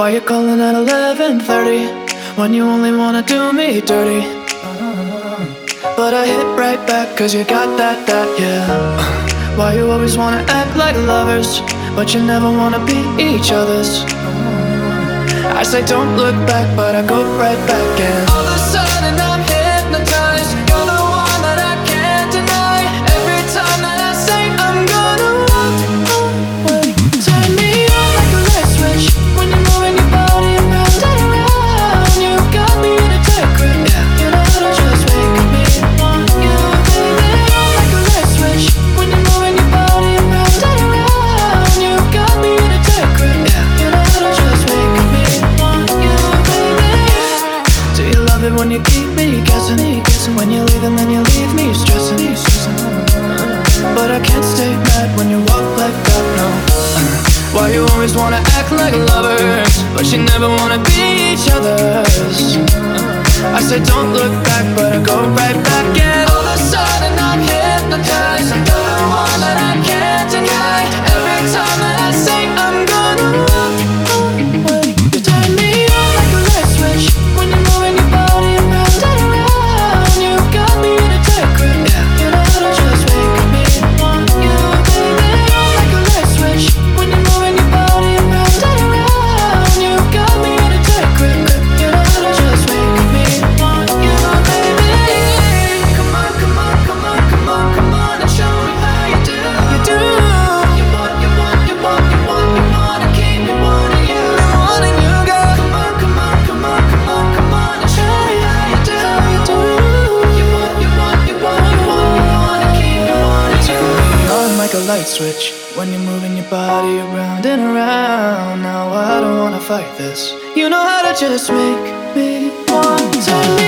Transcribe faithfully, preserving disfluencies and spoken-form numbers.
Why you calling at eleven thirty when you only wanna do me dirty? But I hit right back cause you got that, that, yeah. Why you always wanna act like lovers but you never wanna be each other's? I say don't look back but I go right back and all of a sudden I'm hypnotized. You're the one that I can't deny. Every time that I say I'm gonna walk away, turn me on like a light switch when you're moving your body around and around. You got me in a tight grip, yeah. You know how to just make me want you, baby. On like a light switch when you're moving your body around and around. You got me in a tight grip, yeah. You know how to just make me want you, baby. Do you love it when you keep me guessing? When you leave and then you leave me stressing. But I can't stay mad when you walk like that, no. Why you always wanna act like lovers but you never wanna be each other's? I say don't look back but I go right back and all of a sudden I'm hypnotized. I'm the one that I can't deny. Every time that I say I'm gonna walk away, you turn me on like a light switch when you're moving your body around and around. You got me in a tight grip, yeah. You know how to just make me want you, baby. On like a light switch when you're moving your body around and around. You got me in a tight grip, you know how to just make me want you, baby. Come on, come on, come on, come on, come on and show me how you do. You do. You want, you want, you want, you want, you wanna keep me wanting you, wanting you, girl. Come on, come on, come on, come on, come on and show me how you do. How you do. You want, you want, you want, you want, you wanna keep me wanting you. On like a light switch when you're moving your body around and around. Now I don't wanna fight this. You know how to just make me want to.